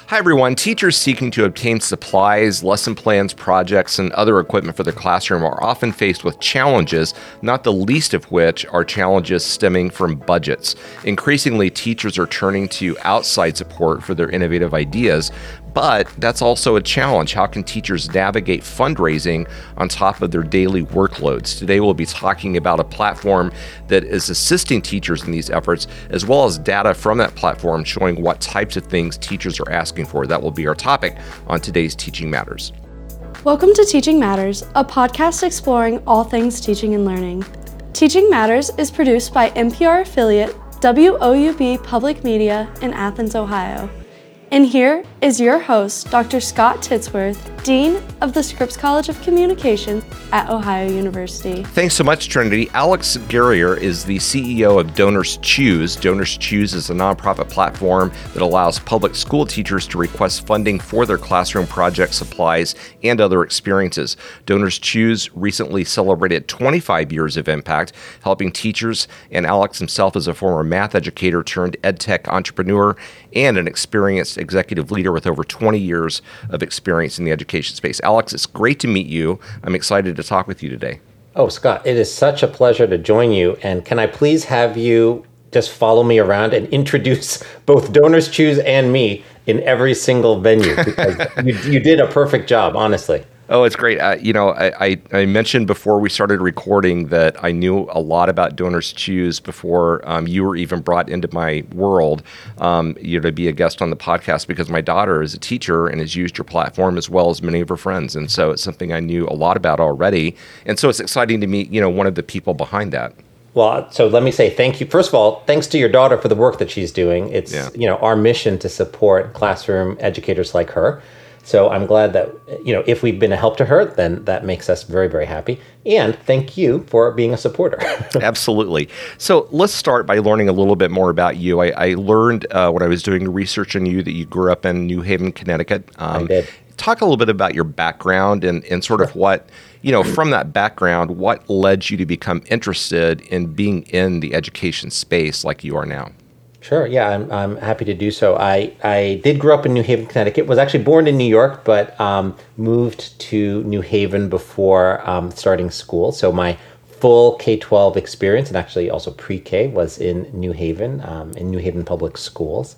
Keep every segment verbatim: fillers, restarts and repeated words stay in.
Hi, everyone. Teachers seeking to obtain supplies, lesson plans, projects, and other equipment for their classroom are often faced with challenges, not the least of which are challenges stemming from budgets. Increasingly, teachers are turning to outside support for their innovative ideas, but that's also a challenge. How can teachers navigate fundraising on top of their daily workloads? Today, we'll be talking about a platform that is assisting teachers in these efforts, as well as data from that platform showing what types of things teachers are asking for. That will be our topic on today's Teaching Matters. Welcome to Teaching Matters, a podcast exploring all things teaching and learning. Teaching Matters is produced by N P R affiliate W O U B Public Media in Athens, Ohio. And here is your host, Doctor Scott Titsworth, Dean of the Scripps College of Communications at Ohio University. Thanks so much, Trinity. Alex Guerrier is the C E O of Donors Choose. Donors Choose is a nonprofit platform that allows public school teachers to request funding for their classroom projects, supplies, and other experiences. Donors Choose recently celebrated twenty-five years of impact, helping teachers, and Alex himself is a former math educator turned ed tech entrepreneur and an experienced executive leader with over twenty years of experience in the education space. Alex, it's great to meet you. I'm excited to talk with you today. Oh, Scott, it is such a pleasure to join you. And can I please have you just follow me around and introduce both Donors Choose and me in every single venue? Because you, you did a perfect job, honestly. Oh, it's great. Uh, you know, I, I, I mentioned before we started recording that I knew a lot about Donors Choose before um, you were even brought into my world, um, you know, to be a guest on the podcast, because my daughter is a teacher and has used your platform as well as many of her friends. And so it's something I knew a lot about already. And so it's exciting to meet, you know, one of the people behind that. Well, so let me say thank you. First of all, thanks to your daughter for the work that she's doing. It's, yeah. you know, our mission to support classroom educators like her. So I'm glad that, you know, if we've been a help to her, then that makes us very, very happy. And thank you for being a supporter. Absolutely. So let's start by learning a little bit more about you. I, I learned uh, when I was doing research on you that you grew up in New Haven, Connecticut. Um, I did. Talk a little bit about your background and, and sort of what, you know, from that background, what led you to become interested in being in the education space like you are now? Sure. Yeah, I'm I'm happy to do so. I, I did grow up in New Haven, Connecticut. Was actually born in New York, but um, moved to New Haven before um, starting school. So my full K twelve experience, and actually also pre-K, was in New Haven, um, in New Haven Public Schools.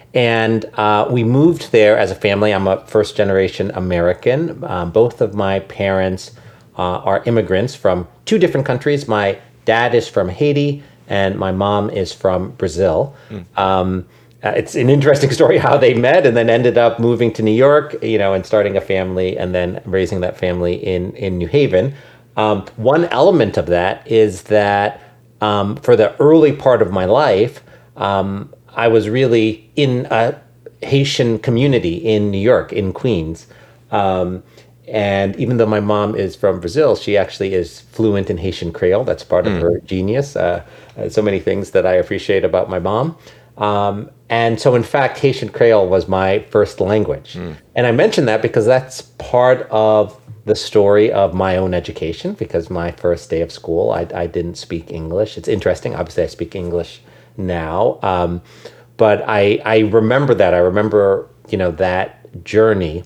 And uh, we moved there as a family. I'm a first-generation American. Um, both of my parents uh, are immigrants from two different countries. My dad is from Haiti, and my mom is from Brazil. Mm. Um, uh, it's an interesting story how they met and then ended up moving to New York, you know, and starting a family and then raising that family in, in New Haven. Um, one element of that is that um, for the early part of my life, um, I was really in a Haitian community in New York, in Queens. Um, And even though my mom is from Brazil, she actually is fluent in Haitian Creole. That's part of mm. her genius. Uh, so many things that I appreciate about my mom. Um, and so, in fact, Haitian Creole was my first language. Mm. And I mention that because that's part of the story of my own education, because my first day of school, I, I didn't speak English. It's interesting. Obviously, I speak English now. Um, but I, I remember that. I remember, you know, that journey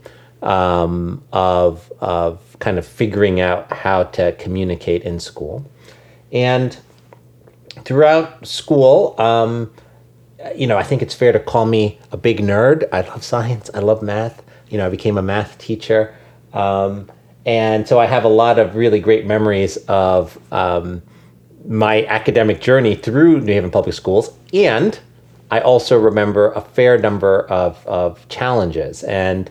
Um, of of kind of figuring out how to communicate in school. And throughout school, um, you know, I think it's fair to call me a big nerd. I love science. I love math. You know, I became a math teacher. Um, and so I have a lot of really great memories of um, my academic journey through New Haven Public Schools. And I also remember a fair number of, of challenges. And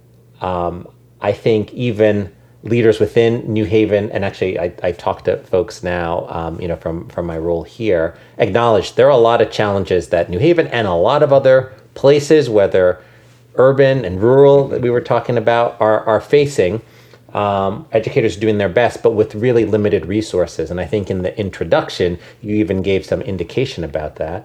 Um, I think even leaders within New Haven, and actually I, I talk to folks now, um, you know, from, from my role here, acknowledge there are a lot of challenges that New Haven and a lot of other places, whether urban and rural that we were talking about, are, are facing. Um, educators doing their best, but with really limited resources. And I think in the introduction, you even gave some indication about that.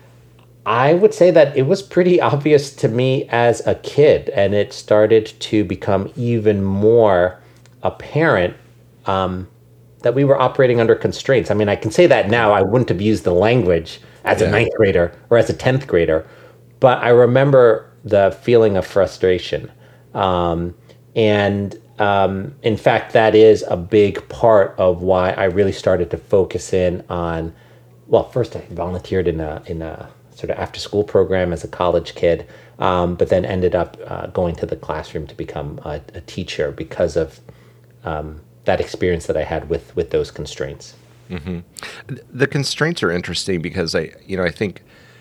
I would say that it was pretty obvious to me as a kid, and it started to become even more apparent um, that we were operating under constraints. I mean, I can say that now. I wouldn't have used the language as yeah. a ninth grader or as a tenth grader, but I remember the feeling of frustration. Um, and um, in fact, that is a big part of why I really started to focus in on, well, first I volunteered in a, in a sort of after school program as a college kid, um, but then ended up uh, going to the classroom to become a, a teacher because of um, that experience that I had with, with those constraints. Mm-hmm. The constraints are interesting because I, you know, I think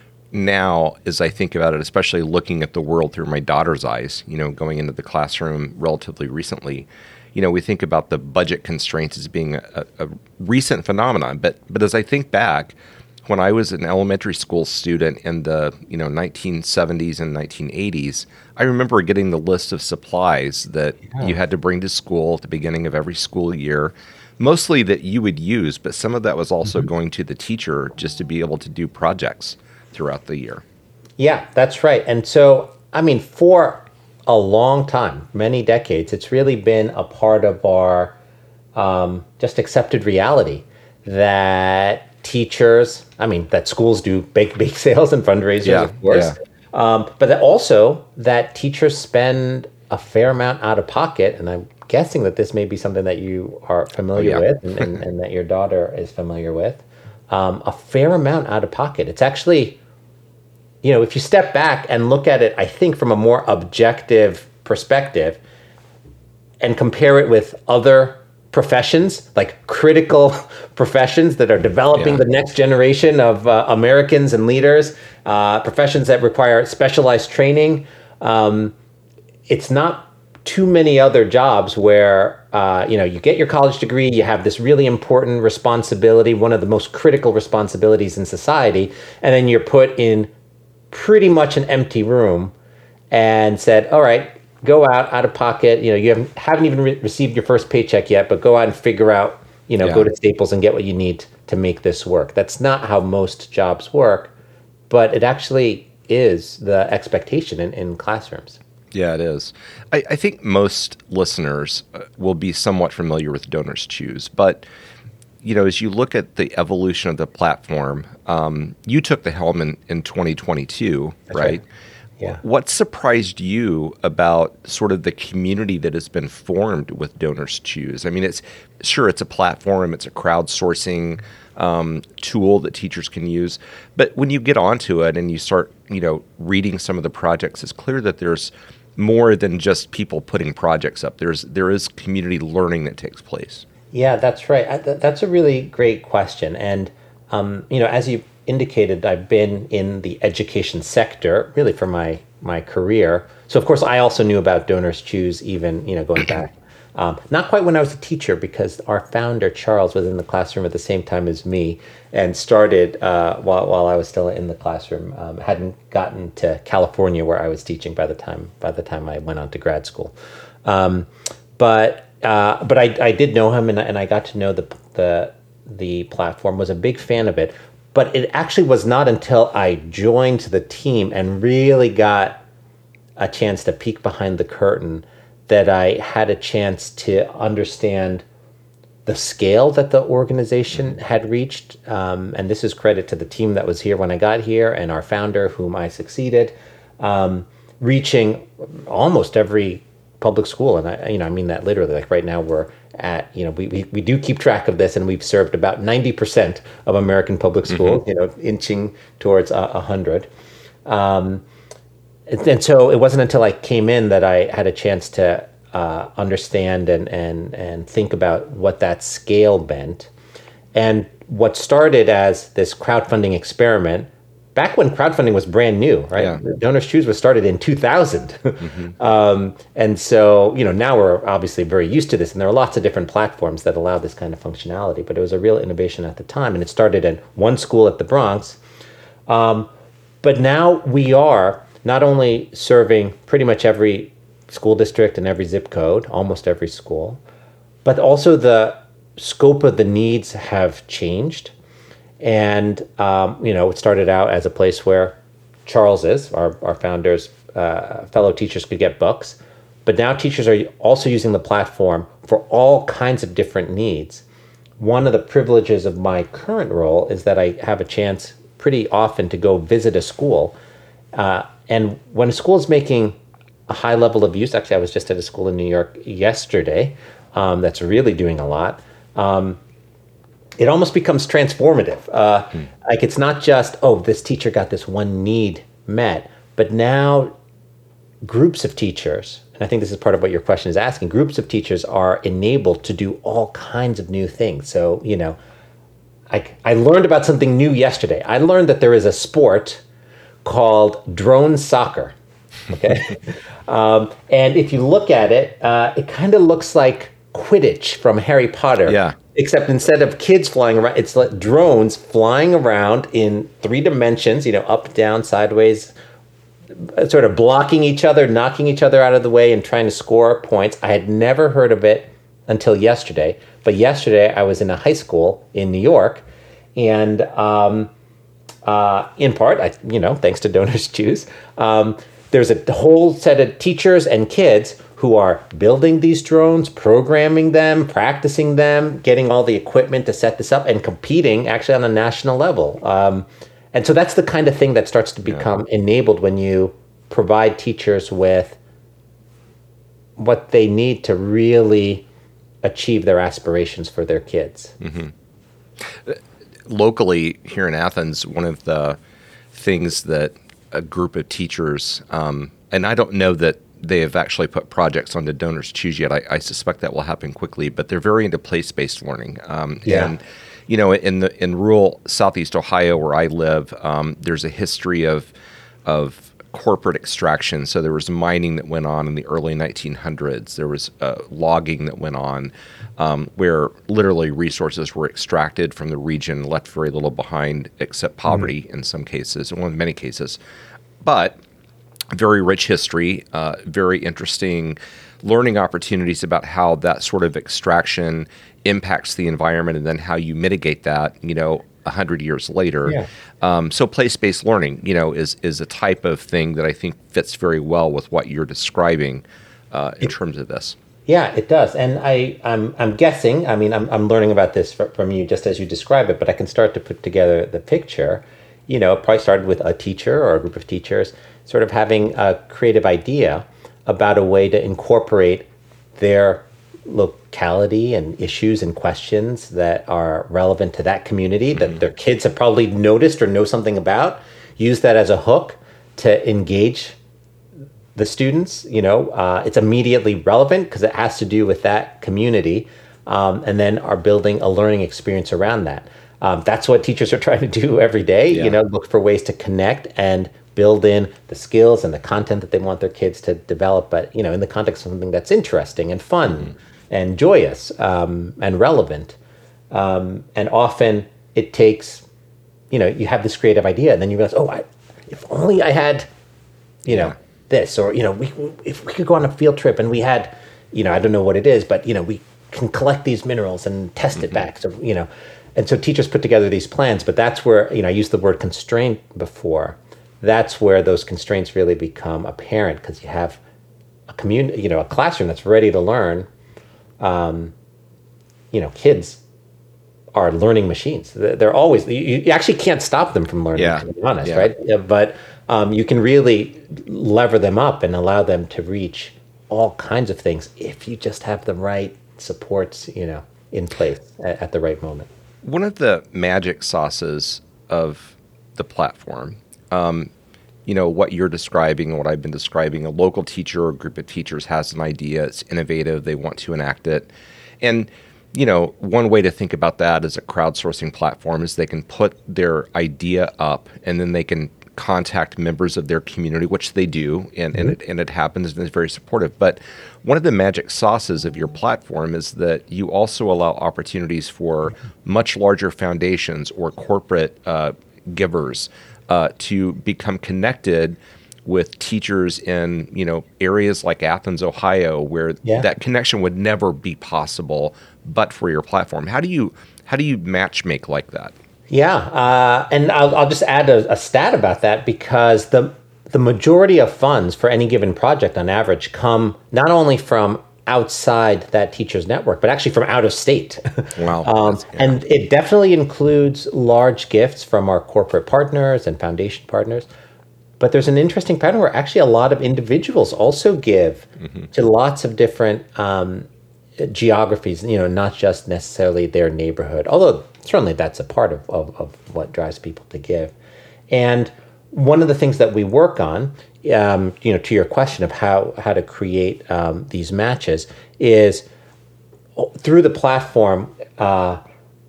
now as I think about it, especially looking at the world through my daughter's eyes, you know, going into the classroom relatively recently, you know, we think about the budget constraints as being a, a recent phenomenon. But but as I think back, when I was an elementary school student in the, you know, nineteen seventies and nineteen eighties, I remember getting the list of supplies that yeah. you had to bring to school at the beginning of every school year, mostly that you would use, but some of that was also mm-hmm. going to the teacher just to be able to do projects throughout the year. Yeah, that's right. And so, I mean, for a long time, many decades, it's really been a part of our um, just accepted reality that teachers, I mean, that schools do bake bake sales and fundraisers, yeah, of course, yeah. um, but that also that teachers spend a fair amount out of pocket, and I'm guessing that this may be something that you are familiar oh, yeah. with and, and, and that your daughter is familiar with, um, a fair amount out of pocket. It's actually, you know, if you step back and look at it, I think from a more objective perspective and compare it with other professions, like critical professions that are developing yeah. the next generation of uh, Americans and leaders, uh, professions that require specialized training. Um, it's not too many other jobs where, uh, you know, you get your college degree, you have this really important responsibility, one of the most critical responsibilities in society, and then you're put in pretty much an empty room and said, all right, go out, out of pocket. You know, you haven't, haven't even re- received your first paycheck yet, but go out and figure out, you know, yeah. go to Staples and get what you need to make this work. That's not how most jobs work, but it actually is the expectation in, in classrooms. Yeah, it is. I, I think most listeners will be somewhat familiar with Donors Choose, but you know, as you look at the evolution of the platform, um, you took the helm in, in twenty twenty-two, That's right? right? Yeah. What surprised you about sort of the community that has been formed with Donors Choose? I mean, it's sure it's a platform, it's a crowdsourcing um, tool that teachers can use, but when you get onto it and you start, you know, reading some of the projects, it's clear that there's more than just people putting projects up. There's there is community learning that takes place. Yeah, that's right. I, th- that's a really great question. And, um, you know, as you indicated, I've been in the education sector really for my, my career. So, of course, I also knew about Donors Choose even, you know, going back. Um, not quite when I was a teacher, because our founder, Charles, was in the classroom at the same time as me and started uh, while, while I was still in the classroom. Um, hadn't gotten to California where I was teaching by the time by the time I went on to grad school. Um, but Uh, but I, I did know him, and, and I got to know the the the platform. Was a big fan of it, but it actually was not until I joined the team and really got a chance to peek behind the curtain that I had a chance to understand the scale that the organization had reached. Um, and this is credit to the team that was here when I got here and our founder, whom I succeeded, um, reaching almost every public school. And I, you know, I mean that literally. Like right now we're at, you know, we, we, we do keep track of this, and we've served about ninety percent of American public schools, mm-hmm. you know, inching towards a uh, hundred. Um, and, and so it wasn't until I came in that I had a chance to uh, understand and, and, and think about what that scale meant. And what started as this crowdfunding experiment, back when crowdfunding was brand new, right? Yeah. Donors Choose was started in two thousand. Mm-hmm. um, and so, you know, now we're obviously very used to this, and there are lots of different platforms that allow this kind of functionality, but it was a real innovation at the time, and it started in one school at the Bronx. Um, but now we are not only serving pretty much every school district and every zip code, almost every school, but also the scope of the needs have changed. And, um, you know, it started out as a place where Charles is, our, our founder's uh, fellow teachers could get books. But now teachers are also using the platform for all kinds of different needs. One of the privileges of my current role is that I have a chance pretty often to go visit a school Uh, and when a school is making a high level of use, actually, I was just at a school in New York yesterday um, that's really doing a lot. Um, it almost becomes transformative. Uh, hmm. Like it's not just, oh, this teacher got this one need met, but now groups of teachers, and I think this is part of what your question is asking, groups of teachers are enabled to do all kinds of new things. So, you know, I, I learned about something new yesterday. I learned that there is a sport called drone soccer. Okay. um, and if you look at it, uh, it kind of looks like Quidditch from Harry Potter. Yeah. Except instead of kids flying around, it's like drones flying around in three dimensions, you know, up, down, sideways, sort of blocking each other, knocking each other out of the way and trying to score points. I had never heard of it until yesterday. But yesterday I was in a high school in New York, and um, uh, in part, I, you know, thanks to Donors Choose, um, there's a whole set of teachers and kids who are building these drones, programming them, practicing them, getting all the equipment to set this up, and competing actually on a national level. Um, and so that's the kind of thing that starts to become yeah. enabled when you provide teachers with what they need to really achieve their aspirations for their kids. Mm-hmm. Locally here in Athens, one of the things that a group of teachers, um, and I don't know that they have actually put projects onto Donors Choose yet. I, I suspect that will happen quickly, but they're very into place-based learning. Um, yeah. And, you know, in the in rural Southeast Ohio where I live, um, there's a history of of corporate extraction. So there was mining that went on in the early nineteen hundreds. There was uh, logging that went on, um, where literally resources were extracted from the region, left very little behind except poverty mm-hmm. in some cases, well, in many cases. But very rich history, uh, very interesting learning opportunities about how that sort of extraction impacts the environment and then how you mitigate that, you know, a hundred years later. Yeah. Um, so place-based learning, you know, is is a type of thing that I think fits very well with what you're describing uh, in it, terms of this. Yeah, it does. And I, I'm I'm guessing, I mean, I'm I'm learning about this from you just as you describe it, but I can start to put together the picture. You know, it probably started with a teacher or a group of teachers sort of having a creative idea about a way to incorporate their locality and issues and questions that are relevant to that community that mm-hmm. their kids have probably noticed or know something about, use that as a hook to engage the students. You know, uh, it's immediately relevant because it has to do with that community, um, and then are building a learning experience around that. Um, that's what teachers are trying to do every day, yeah. you know, look for ways to connect and build in the skills and the content that they want their kids to develop, but, you know, in the context of something that's interesting and fun mm-hmm. and joyous um, and relevant. Um, and often it takes, you know, you have this creative idea and then you realize, oh, I, if only I had, you know, yeah. this, or, you know, we if we could go on a field trip and we had, you know, I don't know what it is, but, you know, we can collect these minerals and test mm-hmm. it back. So, you know, and so teachers put together these plans, but that's where, you know, I used the word constraint before. That's where those constraints really become apparent because you have a community, you know, a classroom that's ready to learn. Um, you know, kids are learning machines. They're always, you, you actually can't stop them from learning, yeah. to be honest, yeah. right? Yeah, but um, you can really lever them up and allow them to reach all kinds of things if you just have the right supports, you know, in place at, at the right moment. One of the magic sauces of the platform, um, you know, what you're describing and what I've been describing, a local teacher or a group of teachers has an idea, it's innovative, they want to enact it. And, you know, one way to think about that as a crowdsourcing platform is they can put their idea up and then they can contact members of their community, which they do, and, mm-hmm. and, it, and it happens and it's very supportive. But one of the magic sauces of your platform is that you also allow opportunities for much larger foundations or corporate uh, givers uh, to become connected with teachers in, you know, areas like Athens, Ohio, where yeah. that connection would never be possible but for your platform. How do you how do you match make like that? Yeah, uh, and I'll, I'll just add a, a stat about that because the the majority of funds for any given project on average come not only from outside that teacher's network, but actually from out of state. Wow. um, yeah. And it definitely includes large gifts from our corporate partners and foundation partners. but there's an interesting pattern where actually a lot of individuals also give mm-hmm. to lots of different um, geographies, you know, not just necessarily their neighborhood, although certainly that's a part of, of, of what drives people to give. And one of the things that we work on, um, you know, to your question of how, how to create um, these matches is through the platform, uh,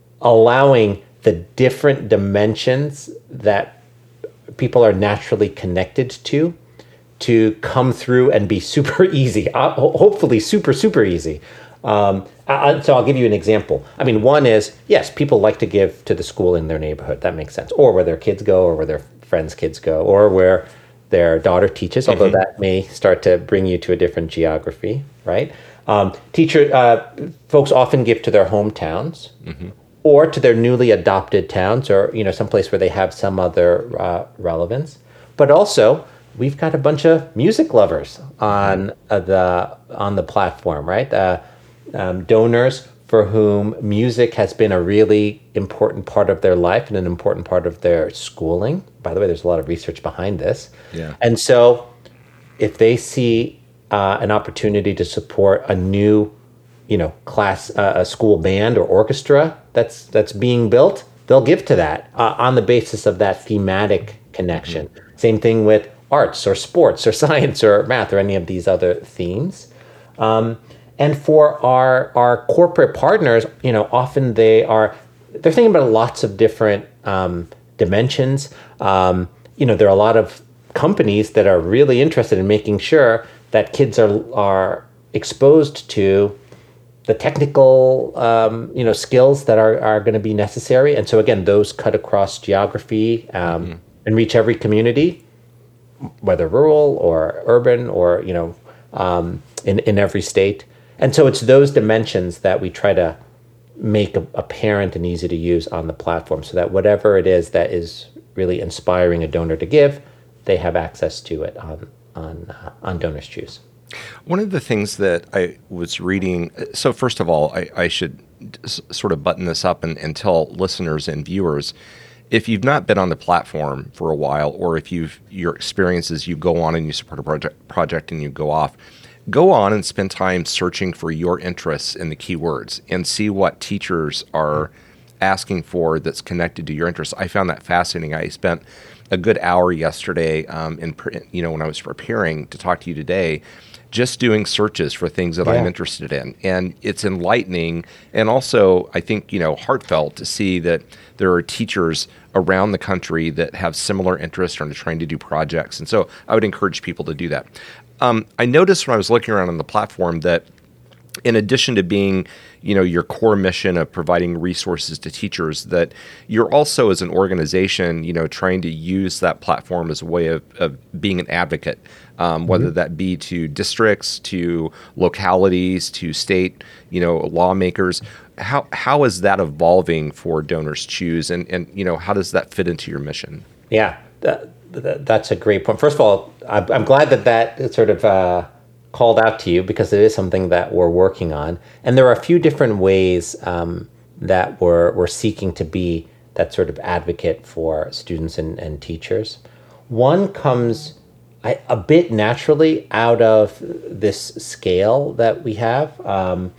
allowing the different dimensions that people are naturally connected to to come through and be super easy, uh, hopefully super, super easy. Um, I, so I'll give you an example. I mean, one is, yes, people like to give to the school in their neighborhood. That makes sense. Or where their kids go, or where their friends' kids go, or where their daughter teaches, although mm-hmm. that may start to bring you to a different geography, right? Um, teacher, uh, folks often give to their hometowns mm-hmm. or to their newly adopted towns, or, you know, someplace where they have some other uh, relevance. But also, we've got a bunch of music lovers on uh, the on the platform, right? Uh, um, donors for whom music has been a really important part of their life and an important part of their schooling. By the way, there's a lot of research behind this. Yeah. And so if they see uh, an opportunity to support a new, you know, class, uh, a school band or orchestra that's that's being built, they'll give to that uh, on the basis of that thematic connection. Mm-hmm. Same thing with arts or sports or science or math or any of these other themes. Um, and for our our corporate partners, you know, often they are, they're thinking about lots of different um, dimensions. Um, you know, there are a lot of companies that are really interested in making sure that kids are are exposed to the technical, um, you know, skills that are, are going to be necessary. And so again, those cut across geography um, mm-hmm. and reach every community, whether rural or urban or, you know, um, in, in every state. And so it's those dimensions that we try to make apparent and easy to use on the platform so that whatever it is that is really inspiring a donor to give, they have access to it on, on, uh, on Donors Choose. One of the things that I was reading, so first of all, I, I should s- sort of button this up and, and tell listeners and viewers, if you've not been on the platform for a while, or if you've your experiences, you go on and you support a project, project and you go off, go on and spend time searching for your interests in the keywords and see what teachers are asking for that's connected to your interests. I found that fascinating. I spent a good hour yesterday um, in, you know, when I was preparing to talk to you today, just doing searches for things that yeah. I'm interested in. And it's enlightening and also, I think, you know, heartfelt to see that there are teachers around the country that have similar interests and are trying to do projects. And so I would encourage people to do that. Um, I noticed when I was looking around on the platform that in addition to being, you know, your core mission of providing resources to teachers, that you're also as an organization, you know, trying to use that platform as a way of, of being an advocate, um, mm-hmm. whether that be to districts, to localities, to state, you know, lawmakers. How how is that evolving for Donors Choose, and and you know, how does that fit into your mission? Yeah, that, that, that's a great point. First of all, I'm, I'm glad that that sort of uh, called out to you, because it is something that we're working on. And there are a few different ways um, that we're, we're seeking to be that sort of advocate for students and, and teachers. One comes I, a bit naturally out of this scale that we have. Um,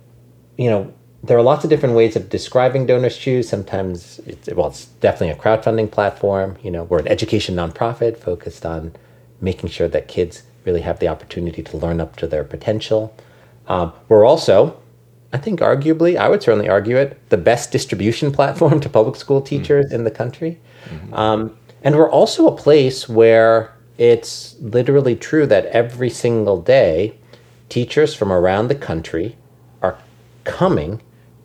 you know, there are lots of different ways of describing Donors Choose. Sometimes, it's, well, it's definitely a crowdfunding platform. You know, we're an education nonprofit focused on making sure that kids really have the opportunity to learn up to their potential. Um, we're also, I think arguably, I would certainly argue it, the best distribution platform to public school teachers mm-hmm. in the country. Mm-hmm. Um, and we're also a place where it's literally true that every single day, teachers from around the country are coming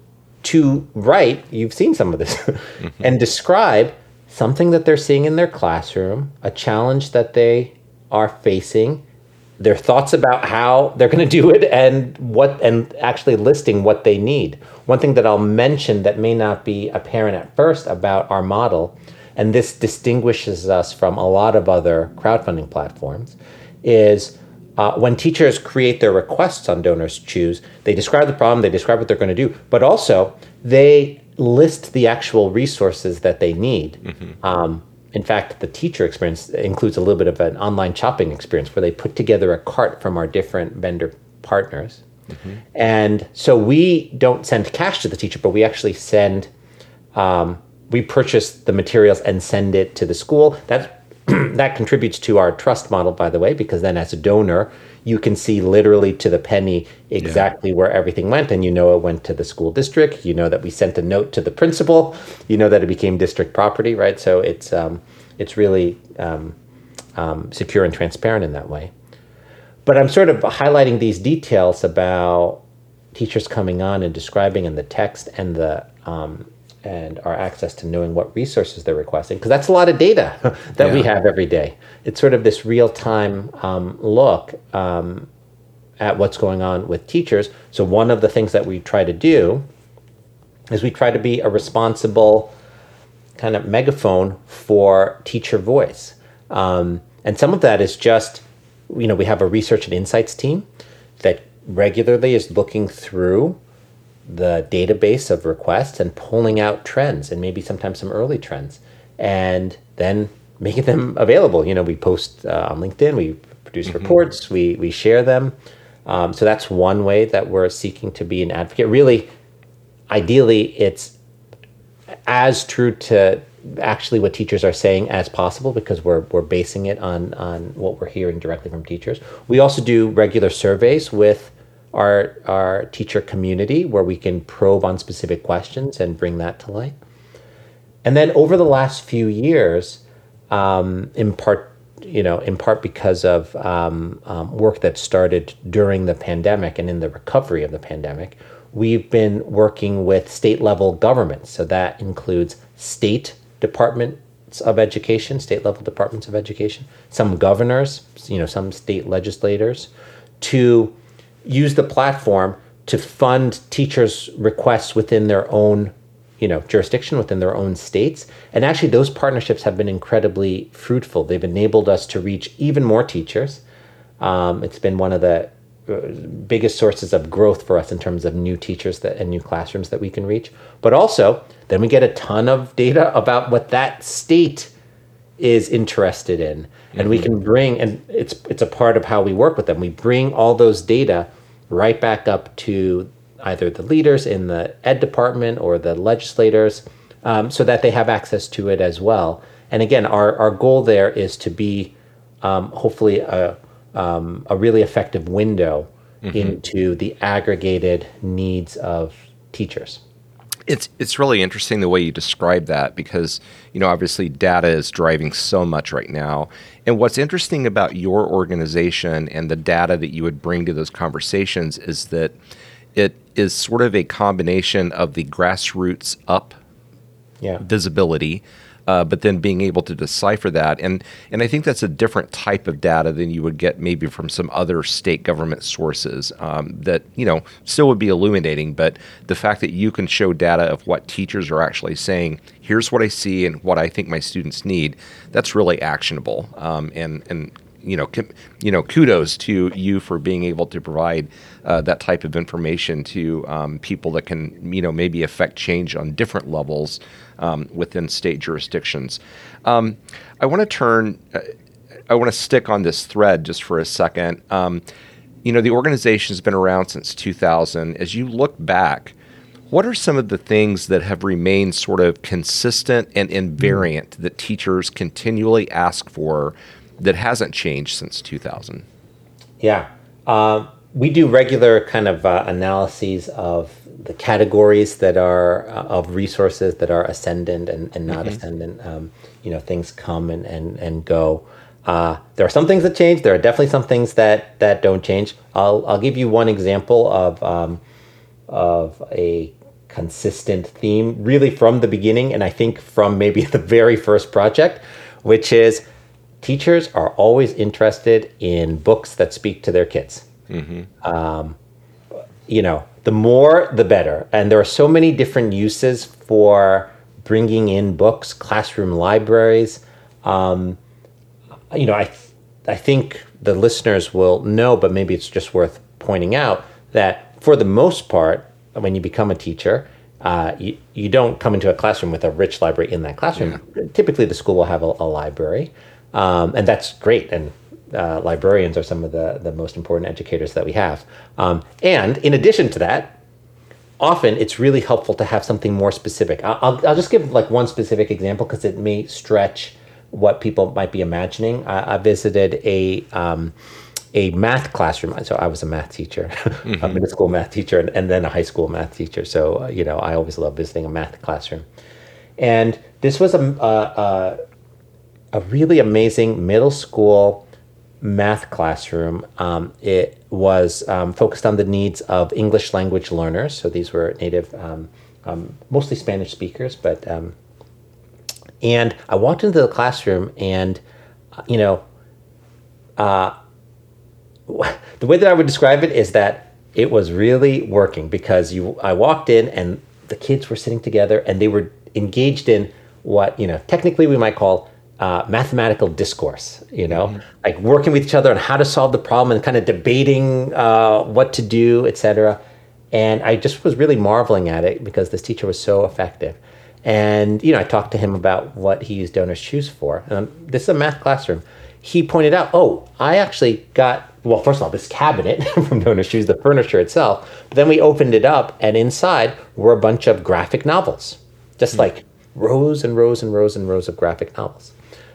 to write, you've seen some of this, mm-hmm. and describe something that they're seeing in their classroom, a challenge that they are facing, their thoughts about how they're going to do it, and what, and actually listing what they need. One thing that I'll mention that may not be apparent at first about our model, and this distinguishes us from a lot of other crowdfunding platforms, is uh, when teachers create their requests on Donors Choose, they describe the problem, they describe what they're going to do, but also they list the actual resources that they need. Mm-hmm. Um, in fact, the teacher experience includes a little bit of an online shopping experience where they put together a cart from our different vendor partners. Mm-hmm. And so we don't send cash to the teacher, but we actually send, um, we purchase the materials and send it to the school. That that contributes to our trust model, by the way, because then as a donor, you can see literally to the penny exactly yeah. where everything went. And you know it went to the school district. You know that we sent a note to the principal. You know that it became district property, right? So it's um, it's really um, um, secure and transparent in that way. But I'm sort of highlighting these details about teachers coming on and describing in the text and the um, and our access to knowing what resources they're requesting, because that's a lot of data that yeah. we have every day. It's sort of this real-time um, look um, at what's going on with teachers. So one of the things that we try to do is we try to be a responsible kind of megaphone for teacher voice. Um, and some of that is just, you know, we have a research and insights team that regularly is looking through the database of requests and pulling out trends and maybe sometimes some early trends and then making them available. You know, we post uh, on LinkedIn, we produce mm-hmm. reports, we we share them. Um, so that's one way that we're seeking to be an advocate. Really, ideally, it's as true to actually what teachers are saying as possible because we're we're basing it on on what we're hearing directly from teachers. We also do regular surveys with our our teacher community where we can probe on specific questions and bring that to light. And then over the last few years, um, in part, you know, in part because of um, um, work that started during the pandemic and in the recovery of the pandemic, we've been working with state level governments. So that includes state departments of education, state level departments of education, some governors, you know, some state legislators, to use the platform to fund teachers' requests within their own, you know, jurisdiction, within their own states. And actually, those partnerships have been incredibly fruitful. They've enabled us to reach even more teachers. Um, it's been one of the biggest sources of growth for us in terms of new teachers that and new classrooms that we can reach. But also, then we get a ton of data about what that state is interested in. And mm-hmm. we can bring, and it's it's a part of how we work with them. We bring all those data right back up to either the leaders in the ed department or the legislators um, so that they have access to it as well. And again, our, our goal there is to be um, hopefully a, um, a really effective window mm-hmm. into the aggregated needs of teachers. It's it's really interesting the way you describe that because, you know, obviously data is driving so much right now. And what's interesting about your organization and the data that you would bring to those conversations is that it is sort of a combination of the grassroots up yeah. visibility, uh, but then being able to decipher that. And and I think that's a different type of data than you would get maybe from some other state government sources um, that, you know, still would be illuminating. But the fact that you can show data of what teachers are actually saying, here's what I see and what I think my students need, that's really actionable. Um, and, and you know, com- you know, kudos to you for being able to provide uh, that type of information to um, people that can, you know, maybe affect change on different levels um, within state jurisdictions. Um, I want to turn, uh, I want to stick on this thread just for a second. Um, you know, the organization has been around since two thousand. As you look back, what are some of the things that have remained sort of consistent and invariant that teachers continually ask for that hasn't changed since two thousand? Yeah. Uh, we do regular kind of uh, analyses of the categories that are uh, of resources that are ascendant and, and not mm-hmm. ascendant. Um, you know, things come and, and, and go. Uh, there are some things that change. There are definitely some things that, that don't change. I'll I'll give you one example of um, of a consistent theme, really from the beginning, and I think from maybe the very first project, which is teachers are always interested in books that speak to their kids. Mm-hmm. Um, you know, the more, the better. And there are so many different uses for bringing in books, classroom libraries. Um, you know, I th- I think the listeners will know, but maybe it's just worth pointing out that for the most part, when you become a teacher, uh, you, you don't come into a classroom with a rich library in that classroom. Yeah. Typically, the school will have a, a library, um, and that's great. And uh, librarians are some of the, the most important educators that we have. Um, and in addition to that, often it's really helpful to have something more specific. I'll, I'll, I'll just give like one specific example because it may stretch what people might be imagining. I, I visited a um, a math classroom. So I was a math teacher, mm-hmm. a middle school math teacher, and, and then a high school math teacher. So, uh, you know, I always love visiting a math classroom. And this was a, a, a really amazing middle school math classroom. Um, it was um, focused on the needs of English language learners. So these were native, um, um, mostly Spanish speakers, but, um, and I walked into the classroom and, you know, uh, the way that I would describe it is that it was really working because you, I walked in and the kids were sitting together and they were engaged in what, you know, technically we might call uh, mathematical discourse, you know, mm-hmm. like working with each other on how to solve the problem and kind of debating uh, what to do, et cetera. And I just was really marveling at it because this teacher was so effective. And, you know, I talked to him about what he used DonorsChoose for. And this is a math classroom. He pointed out, oh, I actually got, well, first of all, this cabinet from DonorsChoose, the furniture itself. But then we opened it up, and inside were a bunch of graphic novels, just mm-hmm. like rows and rows and rows and rows of graphic novels.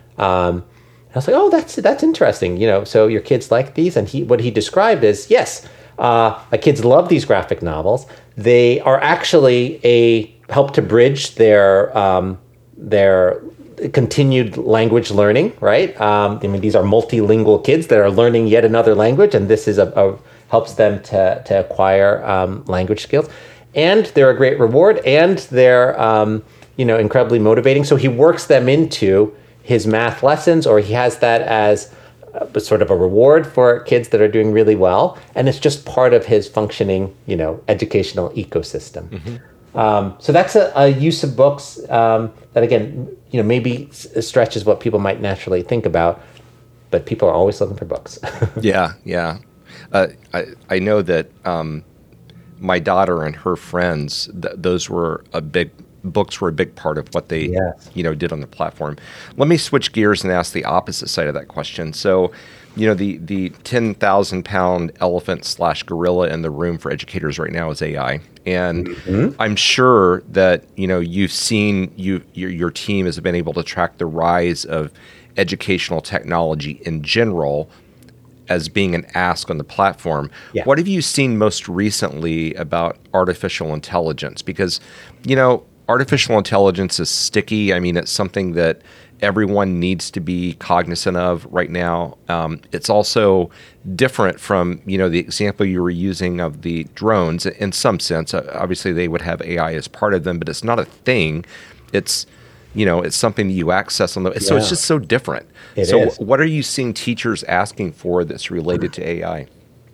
Um, I was like, oh, that's that's interesting. You know, so your kids like these? And he, what he described is, yes, uh, my kids love these graphic novels. They are actually a help to bridge their um, their continued language learning, right? Um, I mean, these are multilingual kids that are learning yet another language, and this is a, a helps them to to acquire um, language skills. And they're a great reward, and they're um, you know incredibly motivating. So he works them into his math lessons, or he has that as a, sort of a reward for kids that are doing really well, and it's just part of his functioning, you know, educational ecosystem. Mm-hmm. Um, so that's a, a use of books um, that, again, you know, maybe s- stretches what people might naturally think about, but people are always looking for books. yeah, yeah. Uh, I I know that um, my daughter and her friends, th- those were a big books were a big part of what they yes. you know did on the platform. Let me switch gears and ask the opposite side of that question. So, you know, the the ten thousand pound elephant slash gorilla in the room for educators right now is A I. And mm-hmm. I'm sure that, you know, you've seen, you your, your team has been able to track the rise of educational technology in general as being an ask on the platform. Yeah. What have you seen most recently about artificial intelligence? Because, you know, artificial intelligence is sticky. I mean, it's something that everyone needs to be cognizant of right now. Um, it's also different from, you know, the example you were using of the drones. In some sense, uh, obviously they would have A I as part of them, but it's not a thing. It's, you know, it's something that you access on the, yeah. so it's just so different. It so is. What are you seeing teachers asking for that's related to A I?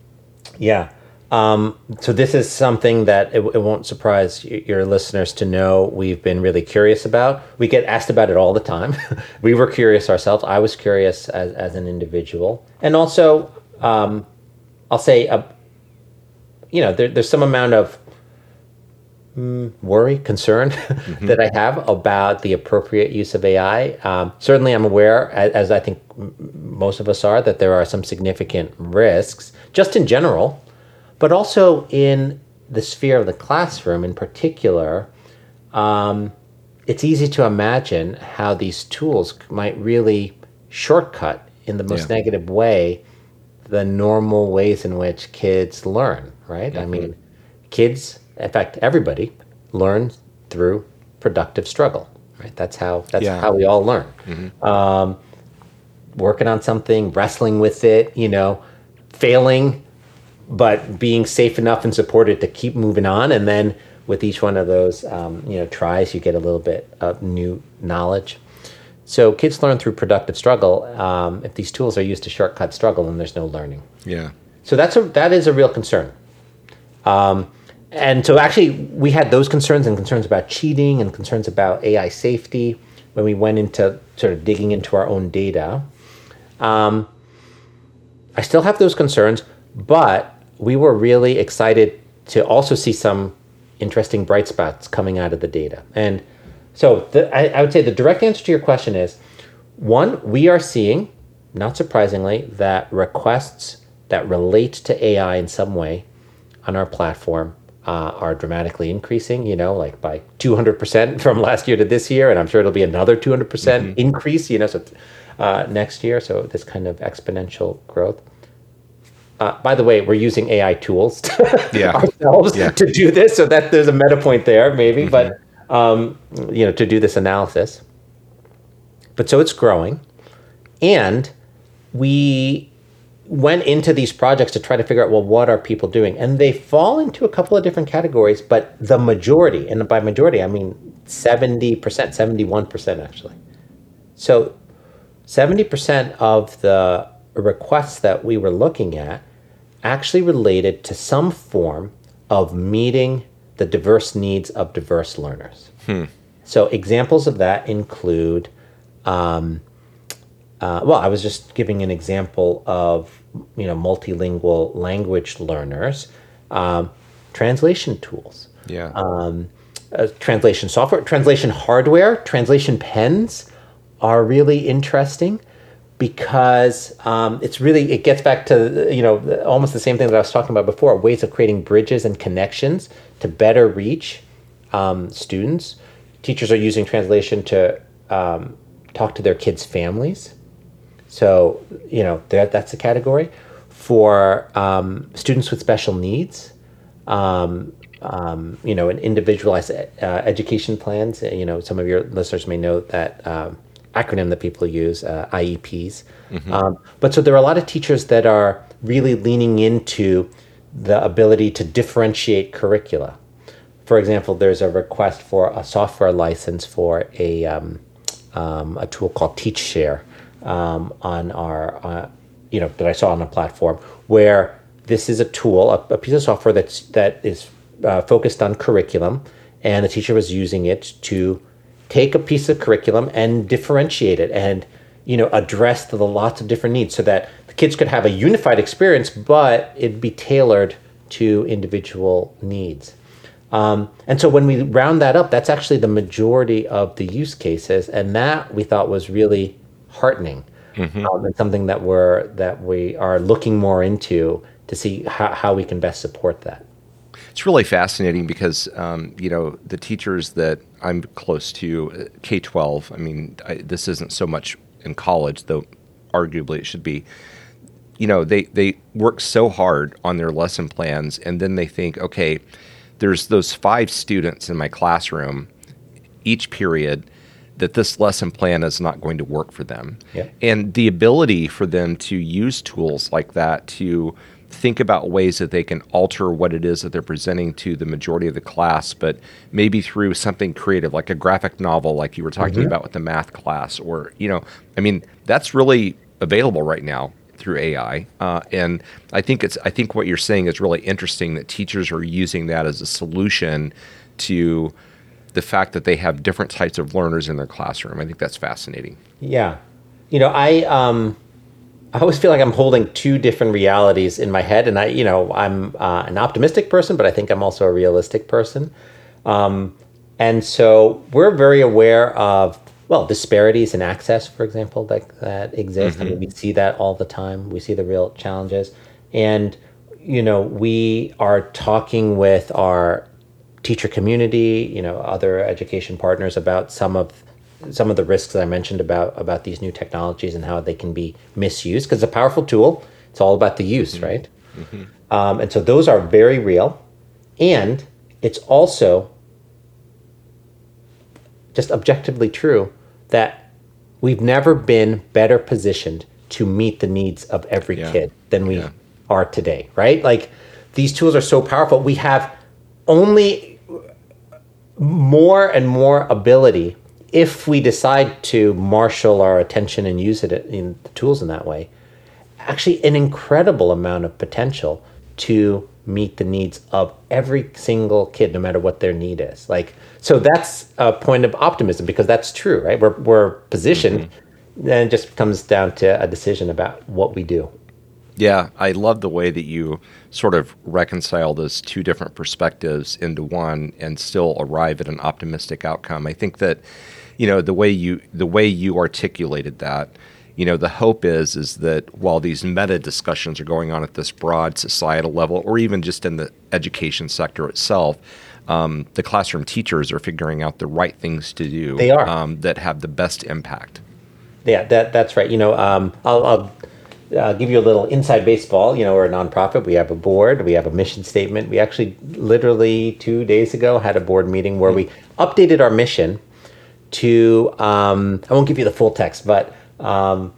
Yeah. Um, so this is something that it, it won't surprise your listeners to know we've been really curious about. We get asked about it all the time. We were curious ourselves. I was curious as, as an individual. And also, um, I'll say, uh, you know, there, there's some amount of mm, worry, concern mm-hmm. that I have about the appropriate use of A I. Um, certainly I'm aware, as, as I think most of us are, that there are some significant risks, just in general, but also in the sphere of the classroom in particular. Um, it's easy to imagine how these tools might really shortcut in the most yeah. negative way the normal ways in which kids learn, right? Mm-hmm. I mean, kids, in fact, everybody learns through productive struggle, right? That's how that's yeah. how we all learn. Mm-hmm. Um, working on something, wrestling with it, you know, failing, but being safe enough and supported to keep moving on. And then with each one of those, um, you know, tries, you get a little bit of new knowledge. So kids learn through productive struggle. Um, if these tools are used to shortcut struggle, then there's no learning. Yeah. So that's a that is a real concern. Um, and so actually, we had those concerns and concerns about cheating and concerns about A I safety when we went into sort of digging into our own data. Um, I still have those concerns, but we were really excited to also see some interesting bright spots coming out of the data. And so the, I, I would say the direct answer to your question is, one, we are seeing, not surprisingly, that requests that relate to A I in some way on our platform uh, are dramatically increasing, you know, like by two hundred percent from last year to this year. And I'm sure it'll be another two hundred percent mm-hmm. increase, you know, so uh, next year. So this kind of exponential growth. Uh, by the way, we're using A I tools yeah. ourselves yeah. to do this. So that there's a meta point there, maybe, mm-hmm. but, um, you know, to do this analysis. But so it's growing. And we went into these projects to try to figure out, well, what are people doing? And they fall into a couple of different categories, but the majority, and by majority, I mean seventy percent, seventy-one percent actually. So seventy percent of the requests that we were looking at actually related to some form of meeting the diverse needs of diverse learners. Hmm. So examples of that include, um, uh, well, I was just giving an example of, you know, multilingual language learners, um, translation tools, yeah, um, uh, translation software, translation hardware, translation pens are really interesting because um, it's really, it gets back to, you know, almost the same thing that I was talking about before, ways of creating bridges and connections to better reach um, students. Teachers are using translation to um, talk to their kids' families. So, you know, that, that's a category. For um, students with special needs, um, um, you know, an individualized uh, education plans. You know, some of your listeners may know that um, acronym that people use, uh, I E Ps. Mm-hmm. Um, but so there are a lot of teachers that are really leaning into the ability to differentiate curricula. For example, there's a request for a software license for a um, um, a tool called TeachShare um, on our, uh, you know, that I saw on a platform where this is a tool, a, a piece of software that's that is uh, focused on curriculum, and the teacher was using it to take a piece of curriculum and differentiate it and, you know, address the lots of different needs so that the kids could have a unified experience, but it'd be tailored to individual needs. Um, and so when we round that up, that's actually the majority of the use cases, and that we thought was really heartening, mm-hmm. um, and something that we're that we are looking more into to see how, how we can best support that. It's really fascinating because um, you know, the teachers that I'm close to, K twelve. I mean, I, this isn't so much in college, though. Arguably, it should be. You know, they they work so hard on their lesson plans, and then they think, okay, there's those five students in my classroom each period that this lesson plan is not going to work for them. Yeah. And the ability for them to use tools like that to think about ways that they can alter what it is that they're presenting to the majority of the class, but maybe through something creative, like a graphic novel, like you were talking mm-hmm. about with the math class, or, you know, I mean, that's really available right now through A I. Uh, and I think it's, I think what you're saying is really interesting, that teachers are using that as a solution to the fact that they have different types of learners in their classroom. I think that's fascinating. Yeah. You know, I, um, I always feel like I'm holding two different realities in my head. And I, you know, I'm uh, an optimistic person, but I think I'm also a realistic person. Um, and so we're very aware of, well, disparities in access, for example, that, that exist. Mm-hmm. I mean, we see that all the time. We see the real challenges. And, you know, we are talking with our teacher community, you know, other education partners about some of some of the risks that I mentioned about, about these new technologies and how they can be misused, because it's a powerful tool. It's all about the use, mm-hmm. right? Mm-hmm. Um, and so those are very real. And it's also just objectively true that we've never been better positioned to meet the needs of every yeah. kid than we yeah. are today, right? Like, these tools are so powerful. We have only more and more ability, if we decide to marshal our attention and use it in the tools in that way, actually an incredible amount of potential to meet the needs of every single kid, no matter what their need is. Like, so that's a point of optimism, because that's true, right? We're we're positioned, mm-hmm. and it just comes down to a decision about what we do. Yeah, I love the way that you sort of reconcile those two different perspectives into one and still arrive at an optimistic outcome. I think that, you know, the way you the way you articulated that, you know, the hope is is that while these meta discussions are going on at this broad societal level, or even just in the education sector itself, um, the classroom teachers are figuring out the right things to do. They are. Um, that have the best impact. Yeah, that that's right. You know, um, I'll, I'll uh, give you a little inside baseball. You know, we're a nonprofit. We have a board. We have a mission statement. We actually, literally two days ago, had a board meeting where we updated our mission to. Um, I won't give you the full text, but um,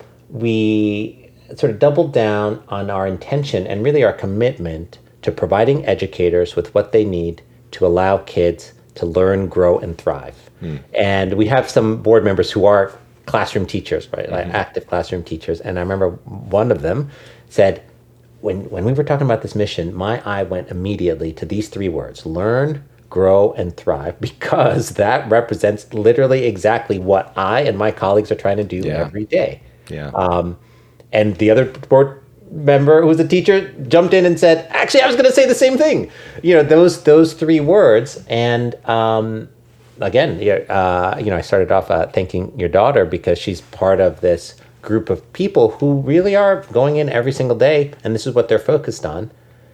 we sort of doubled down on our intention and really our commitment to providing educators with what they need to allow kids to learn, grow, and thrive. Mm. And we have some board members who are classroom teachers, right? Mm-hmm. Like active classroom teachers. And I remember one of them said, when when we were talking about this mission, my eye went immediately to these three words: learn, grow, and thrive, because that represents literally exactly what I and my colleagues are trying to do yeah. every day. Yeah. Um, and the other board member who was a teacher jumped in and said, actually, I was going to say the same thing. You know, those those three words. And um, again, uh, you know, I started off uh, thanking your daughter because she's part of this group of people who really are going in every single day, and this is what they're focused on.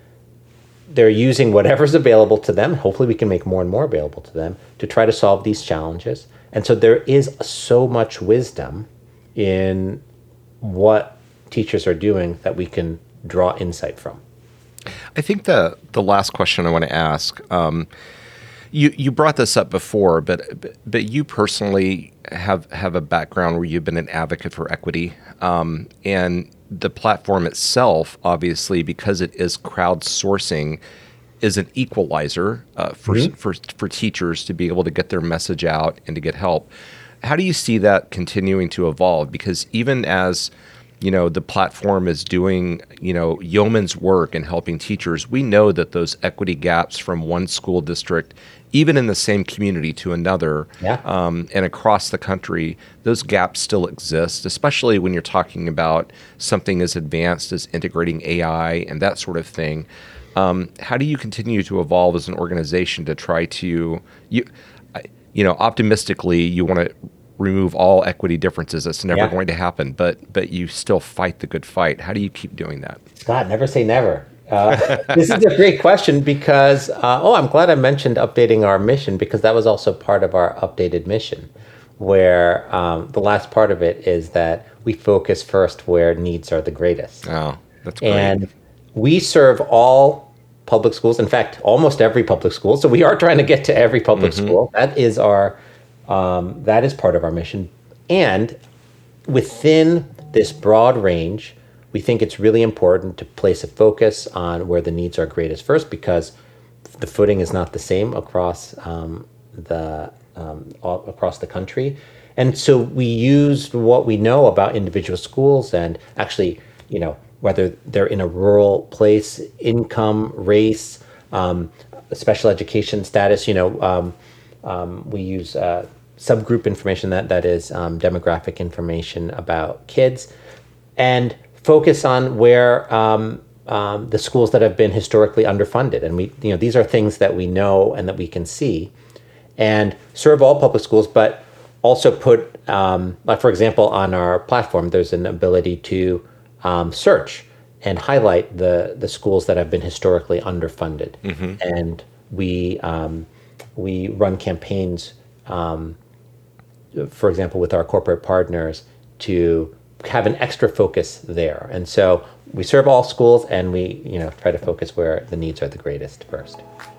They're using whatever's available to them. Hopefully we can make more and more available to them to try to solve these challenges. And so there is so much wisdom in what teachers are doing that we can draw insight from. I think the the last question I want to ask, um, you you brought this up before, but but you personally have have a background where you've been an advocate for equity, um, and the platform itself, obviously, because it is crowdsourcing, is an equalizer uh, for, mm-hmm. for for teachers to be able to get their message out and to get help. How do you see that continuing to evolve? Because even as you know, the platform is doing, you know, yeoman's work and helping teachers, we know that those equity gaps from one school district, even in the same community to another, yeah. um, and across the country, those gaps still exist, especially when you're talking about something as advanced as integrating A I and that sort of thing. Um, how do you continue to evolve as an organization to try to, you, you know, optimistically, you want to remove all equity differences? That's never yeah. going to happen, but but you still fight the good fight. How do you keep doing that? God, never say never. Uh, this is a great question because, uh, oh, I'm glad I mentioned updating our mission, because that was also part of our updated mission, where um, the last part of it is that we focus first where needs are the greatest. Oh, that's great. And we serve all public schools, in fact, almost every public school. So we are trying to get to every public mm-hmm. school. That is our Um, that is part of our mission. And within this broad range, we think it's really important to place a focus on where the needs are greatest first, because the footing is not the same across um, the um, all, across the country. And so we used what we know about individual schools and actually, you know, whether they're in a rural place, income, race, um, special education status, you know, um, um, we use uh, subgroup information that that is um, demographic information about kids, and focus on where um, um, the schools that have been historically underfunded. And we, you know, these are things that we know and that we can see, and serve all public schools, but also put, um, like for example, on our platform, there's an ability to um, search and highlight the the schools that have been historically underfunded, mm-hmm. and we um, we run campaigns. Um, for example, with our corporate partners, to have an extra focus there. And so we serve all schools, and we, you know, try to focus where the needs are the greatest first.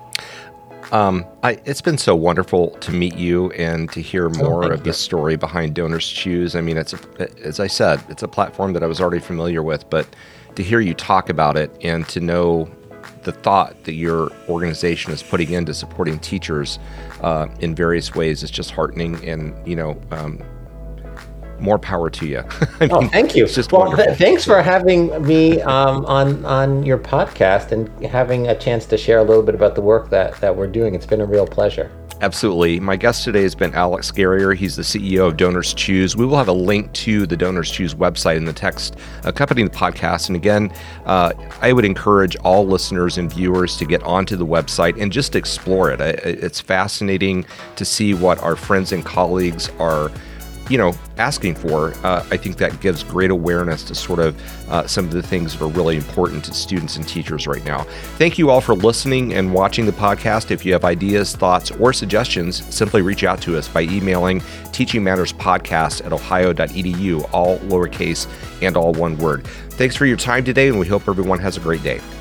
Um, I, it's been so wonderful to meet you and to hear more oh, of the story behind Donors Choose. I mean, it's a, as I said, it's a platform that I was already familiar with, but to hear you talk about it and to know the thought that your organization is putting into supporting teachers uh, in various ways is just heartening, and, you know, um, more power to you. I mean, oh, thank you. It's just well, th- thanks so. for having me um, on on your podcast and having a chance to share a little bit about the work that, that we're doing. It's been a real pleasure. Absolutely. My guest today has been Alex Guerrier. He's the C E O of Donors Choose. We will have a link to the Donors Choose website in the text accompanying the podcast. And again, uh, I would encourage all listeners and viewers to get onto the website and just explore it. It's fascinating to see what our friends and colleagues are you know, asking for. uh, I think that gives great awareness to sort of uh, some of the things that are really important to students and teachers right now. Thank you all for listening and watching the podcast. If you have ideas, thoughts, or suggestions, simply reach out to us by emailing teaching matters podcast at ohio dot e d u, all lowercase and all one word. Thanks for your time today, and we hope everyone has a great day.